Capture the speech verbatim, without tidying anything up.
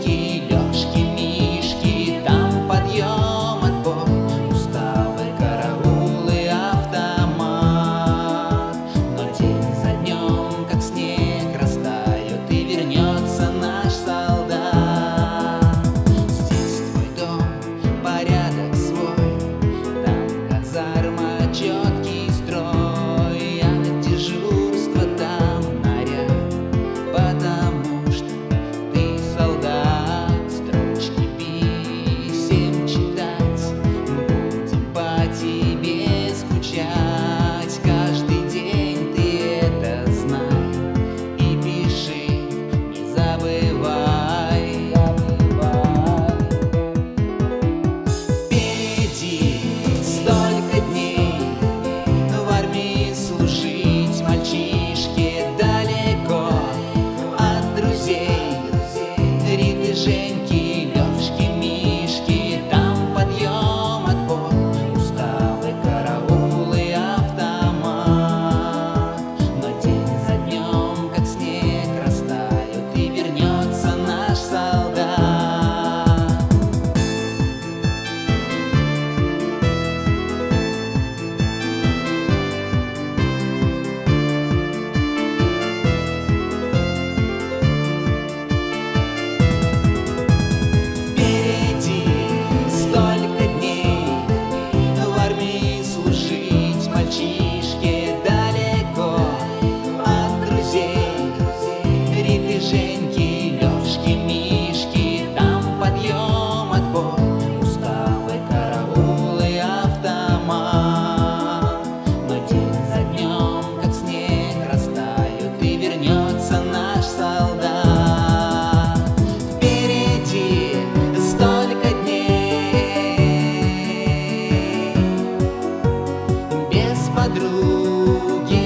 Женьки, Лёшки, Мишки, там подъем, отбой, уставы, караулы, автомат. Но день за днем, как снег, растает, и вернется наш солдат. Здесь твой дом, порядок свой, там казарма, четкий строй. Я на дежурство, там наряд, потому что ты солдат. Строчки писем читать, будем по тебе скучать. Каждый день ты это знай и пиши, не забывай. Впереди столько дней в армии служить, мальчишке далеко от друзей. Риты, Женьки, Лёшки, Мишки, там подъем, отбой, уставы, караулы, автомат. Но день за днем, как снег, растает, и вернется наш солдат. Впереди столько дней в армии служить, мальчишке далеко от друзей. Риты, Женьки, Лёшки, Мишки, там подъем, отбой, уставы, караулы, автомат. Но день за днем, как снег, растает, и вернется наш солдат. Впереди столько дней без подруги.